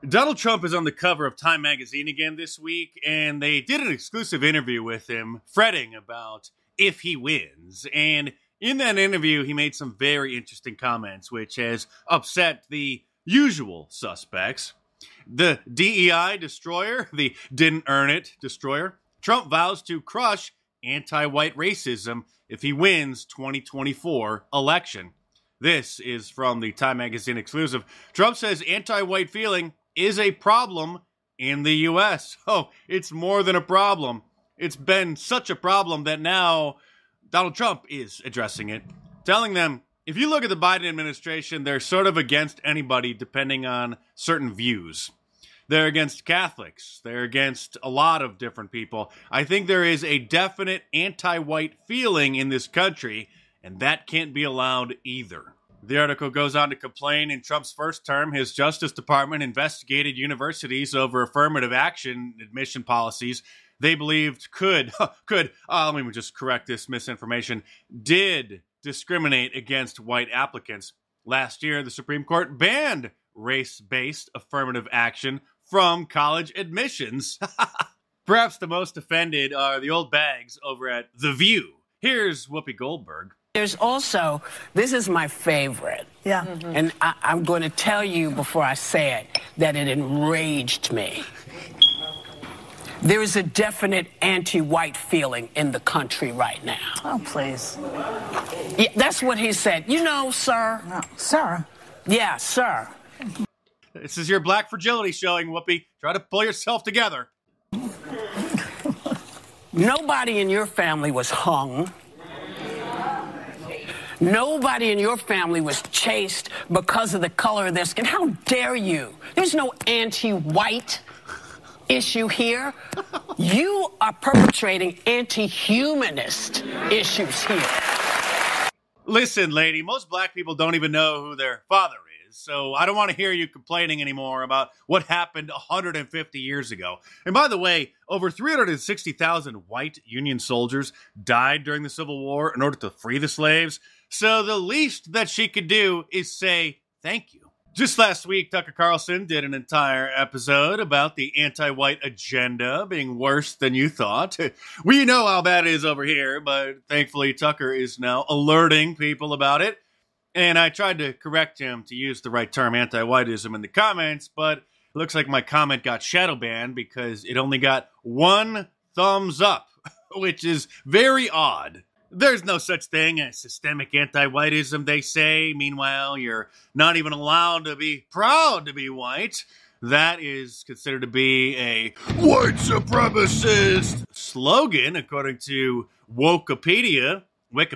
Donald Trump is on the cover of Time magazine again this week, and they did an exclusive interview with him, fretting about if he wins. And in that interview, he made some very interesting comments, which has upset the usual suspects. The DEI destroyer, the didn't earn it destroyer. Trump vows to crush anti-white racism if he wins 2024 election. This is from the Time magazine exclusive. Trump says anti-white feeling is a problem in the U.S. Oh, it's more than a problem. It's been such a problem that now Donald Trump is addressing it, telling them, if you look at the Biden administration, they're sort of against anybody depending on certain views. They're against Catholics. They're against a lot of different people. I think there is a definite anti-white feeling in this country, and that can't be allowed either. The article goes on to complain in Trump's first term, his Justice Department investigated universities over affirmative action admission policies they believed let me just correct this misinformation, did discriminate against white applicants. Last year, the Supreme Court banned race-based affirmative action from college admissions. Perhaps the most offended are the old bags over at The View. Here's Whoopi Goldberg. There's also, this is my favorite. Yeah. And I'm going to tell you before I say it that it enraged me. There is a definite anti-white feeling in the country right now. Oh, please. Yeah, that's what he said. You know, sir. No, sir. Yeah, sir. This is your black fragility showing, Whoopi. Try to pull yourself together. Nobody in your family was hung. Nobody in your family was chased because of the color of their skin. How dare you? There's no anti-white issue here. You are perpetrating anti-humanist issues here. Listen, lady, most black people don't even know who their father is, so I don't want to hear you complaining anymore about what happened 150 years ago. And by the way, over 360,000 white Union soldiers died during the Civil War in order to free the slaves. So the least that she could do is say thank you. Just last week, Tucker Carlson did an entire episode about the anti-white agenda being worse than you thought. We know how bad it is over here, but thankfully Tucker is now alerting people about it. And I tried to correct him to use the right term, anti-whiteism, in the comments, but it looks like my comment got shadow banned because it only got one thumbs up, which is very odd. There's no such thing as systemic anti-whiteism, they say. Meanwhile, you're not even allowed to be proud to be white. That is considered to be a white supremacist slogan, according to Wikipedia,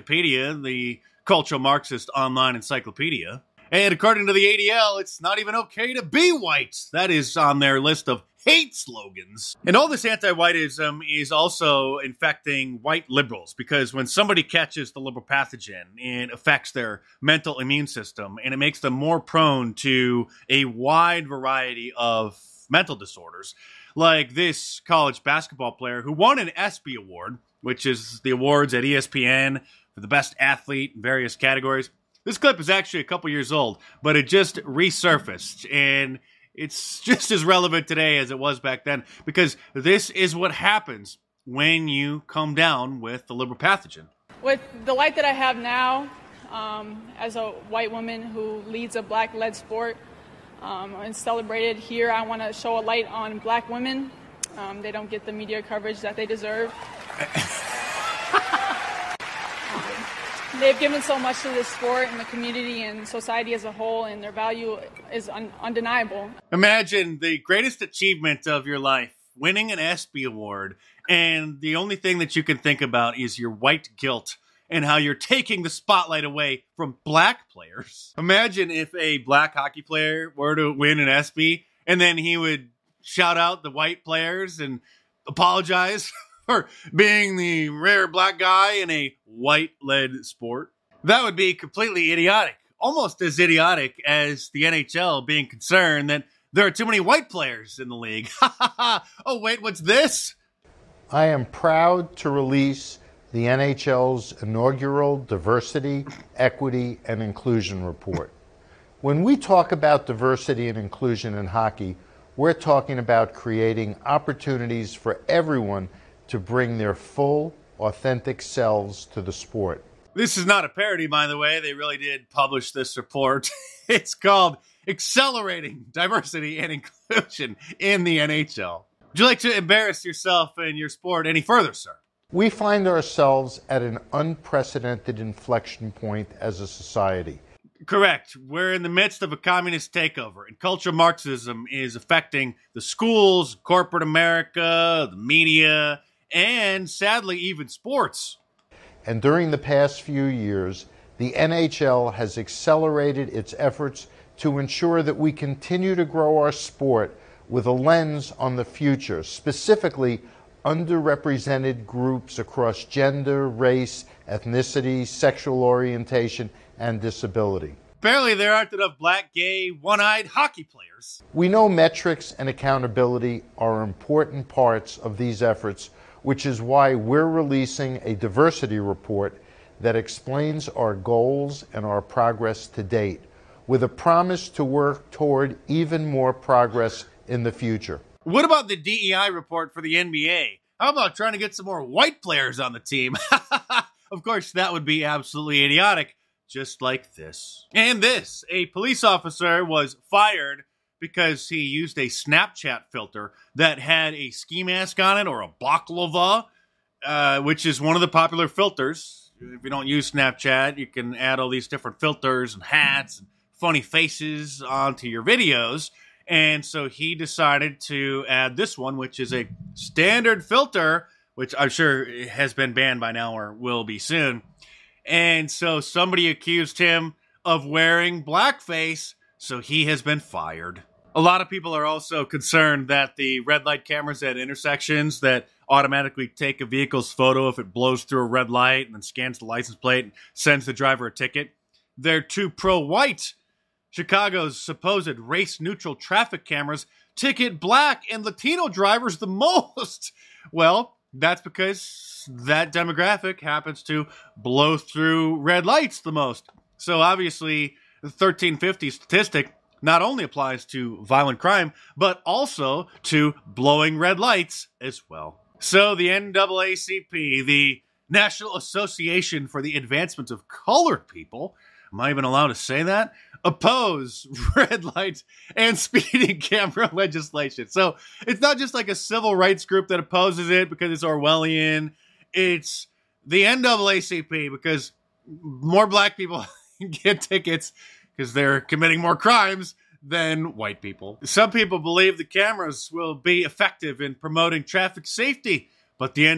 the cultural Marxist online encyclopedia. And according to the ADL, it's not even okay to be white. That is on their list of hate slogans. And all this anti-whiteism is also infecting white liberals, because when somebody catches the liberal pathogen, it affects their mental immune system, and it makes them more prone to a wide variety of mental disorders. Like this college basketball player who won an ESPY award, which is the awards at ESPN for the best athlete in various categories. This clip is actually a couple years old, but it just resurfaced, and it's just as relevant today as it was back then, because this is what happens when you come down with the liberal pathogen. With the light that I have now, as a white woman who leads a black-led sport and celebrated here, I want to show a light on black women. They don't get the media coverage that they deserve. They've given so much to this sport and the community and society as a whole, and their value is undeniable. Imagine the greatest achievement of your life, winning an ESPY award, and the only thing that you can think about is your white guilt and how you're taking the spotlight away from black players. Imagine if a black hockey player were to win an ESPY, and then he would shout out the white players and apologize for being the rare black guy in a white-led sport. That would be completely idiotic. Almost as idiotic as the NHL being concerned that there are too many white players in the league. Oh, wait, what's this? I am proud to release the NHL's inaugural Diversity, Equity, and Inclusion Report. When we talk about diversity and inclusion in hockey, We're talking about creating opportunities for everyone to bring their full, authentic selves to the sport. This is not a parody, by the way. They really did publish this report. It's called Accelerating Diversity and Inclusion in the NHL. Would you like to embarrass yourself and your sport any further, sir? We find ourselves at an unprecedented inflection point as a society. Correct. We're in the midst of a communist takeover, and cultural Marxism is affecting the schools, corporate America, the media, and sadly, even sports. And during the past few years, the NHL has accelerated its efforts to ensure that we continue to grow our sport with a lens on the future, specifically underrepresented groups across gender, race, ethnicity, sexual orientation, and disability. Apparently, there aren't enough black, gay, one-eyed hockey players. We know metrics and accountability are important parts of these efforts, which is why we're releasing a diversity report that explains our goals and our progress to date, with a promise to work toward even more progress in the future. What about the DEI report for the NBA? How about trying to get some more white players on the team? Of course, that would be absolutely idiotic, just like this. And this, a police officer was fired because he used a Snapchat filter that had a ski mask on it or a baklava, which is one of the popular filters. If you don't use Snapchat, you can add all these different filters and hats and funny faces onto your videos. And so he decided to add this one, which is a standard filter, which I'm sure has been banned by now or will be soon. And so somebody accused him of wearing blackface, so he has been fired. A lot of people are also concerned that the red light cameras at intersections that automatically take a vehicle's photo if it blows through a red light and then scans the license plate and sends the driver a ticket, they're too pro-white. Chicago's supposed race-neutral traffic cameras ticket black and Latino drivers the most. Well, that's because that demographic happens to blow through red lights the most. So obviously, the 1350 statistic not only applies to violent crime, but also to blowing red lights as well. So the NAACP, the National Association for the Advancement of Colored People, am I even allowed to say that? Oppose red light and speeding camera legislation. So it's not just like a civil rights group that opposes it because it's Orwellian. It's the NAACP because more black people get tickets because they're committing more crimes than white people. Some people believe the cameras will be effective in promoting traffic safety, but the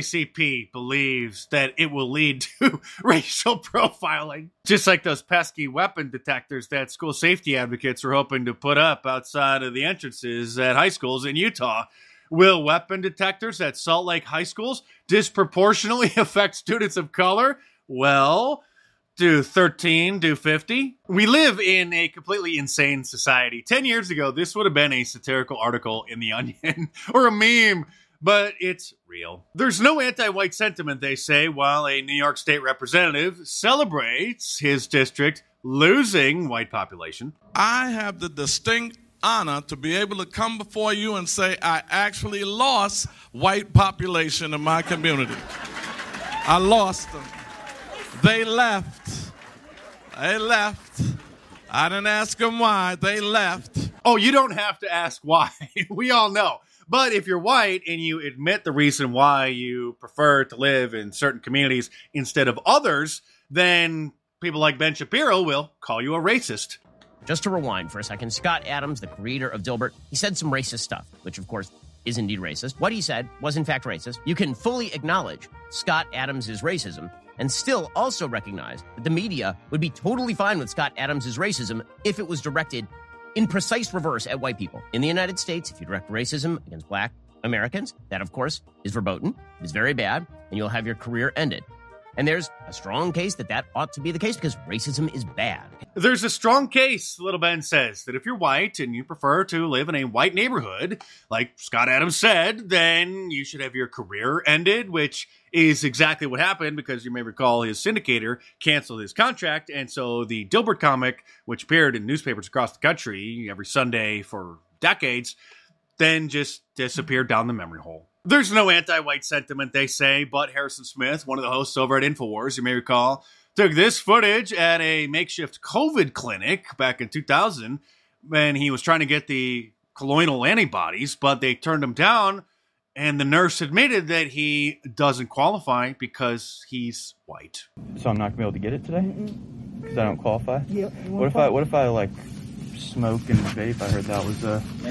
NAACP believes that it will lead to racial profiling. Just like those pesky weapon detectors that school safety advocates are hoping to put up outside of the entrances at high schools in Utah. Will weapon detectors at Salt Lake high schools disproportionately affect students of color? Well, do 13, do 50? We live in a completely insane society. 10 years ago, this would have been a satirical article in The Onion or a meme. But it's real. There's no anti-white sentiment, they say, while a New York State representative celebrates his district losing white population. I have the distinct honor to be able to come before you and say I actually lost white population in my community. I lost them. They left. They left. I didn't ask them why. They left. Oh, you don't have to ask why. We all know. But if you're white and you admit the reason why you prefer to live in certain communities instead of others, then people like Ben Shapiro will call you a racist. Just to rewind for a second, Scott Adams, the creator of Dilbert, he said some racist stuff, which of course is indeed racist. What he said was in fact racist. You can fully acknowledge Scott Adams' racism and still also recognize that the media would be totally fine with Scott Adams' racism if it was directed in precise reverse at white people. In the United States, if you direct racism against black Americans, that, of course, is verboten, is very bad, and you'll have your career ended. And there's a strong case that that ought to be the case because racism is bad. There's a strong case, Little Ben says, that if you're white and you prefer to live in a white neighborhood, like Scott Adams said, then you should have your career ended, which is exactly what happened because you may recall his syndicator canceled his contract. And so the Dilbert comic, which appeared in newspapers across the country every Sunday for decades, then just disappeared down the memory hole. There's no anti-white sentiment, they say, but Harrison Smith, one of the hosts over at InfoWars, you may recall, took this footage at a makeshift COVID clinic back in 2000 when he was trying to get the colloidal antibodies, but they turned him down, and the nurse admitted that he doesn't qualify because he's white. So I'm not gonna be able to get it today because I don't qualify. Yeah. What if I like smoke and vape? I heard that was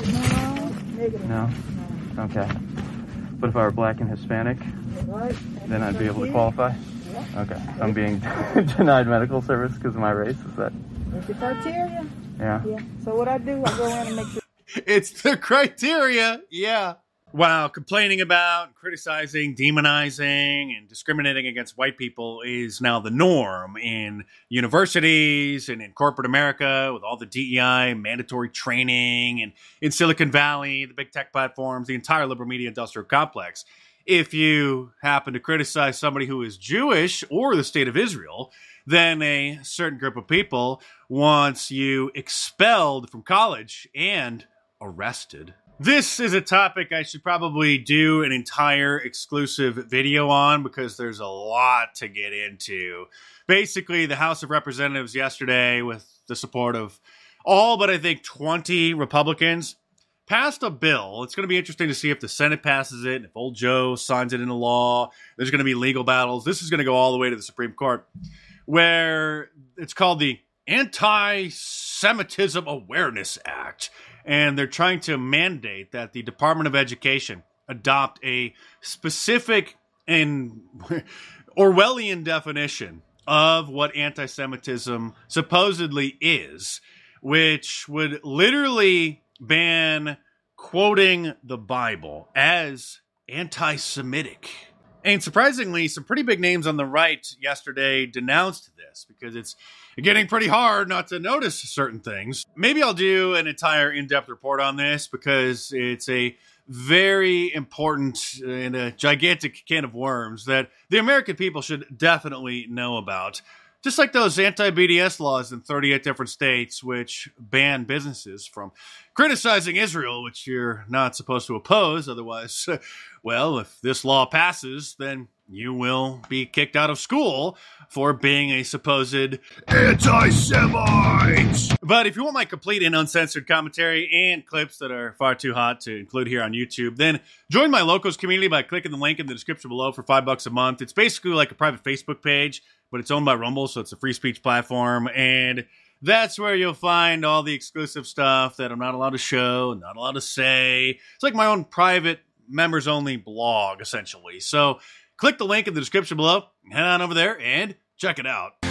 no. Okay. But if I were black and Hispanic, then I'd be able to qualify. Okay. I'm being denied medical service because of my race. Is that? That's the criteria. Yeah. So what I do, I go in and make sure. It's the criteria, yeah. Wow, complaining about, criticizing, demonizing, and discriminating against white people is now the norm in universities and in corporate America with all the DEI, mandatory training, and in Silicon Valley, the big tech platforms, the entire liberal media industrial complex. If you happen to criticize somebody who is Jewish or the state of Israel, then a certain group of people wants you expelled from college and arrested. This is a topic I should probably do an entire exclusive video on because there's a lot to get into. Basically, the House of Representatives yesterday, with the support of all but I think 20 Republicans, passed a bill. It's going to be interesting to see if the Senate passes it, if old Joe signs it into law. There's going to be legal battles. This is going to go all the way to the Supreme Court, where it's called the Anti-Semitism Awareness Act. And they're trying to mandate that the Department of Education adopt a specific and Orwellian definition of what anti-Semitism supposedly is, which would literally ban quoting the Bible as anti-Semitic. And surprisingly, some pretty big names on the right yesterday denounced this because it's getting pretty hard not to notice certain things. Maybe I'll do an entire in-depth report on this because it's a very important and a gigantic can of worms that the American people should definitely know about. Just like those anti-BDS laws in 38 different states, which ban businesses from criticizing Israel, which you're not supposed to oppose. Otherwise, well, if this law passes, then you will be kicked out of school for being a supposed anti-Semite. But if you want my complete and uncensored commentary and clips that are far too hot to include here on YouTube, then join my Locals community by clicking the link in the description below for $5 a month. It's basically like a private Facebook page, but it's owned by Rumble, so it's a free speech platform, and that's where you'll find all the exclusive stuff that I'm not allowed to show, not allowed to say. It's like my own private members-only blog, essentially. So click the link in the description below, head on over there, and check it out.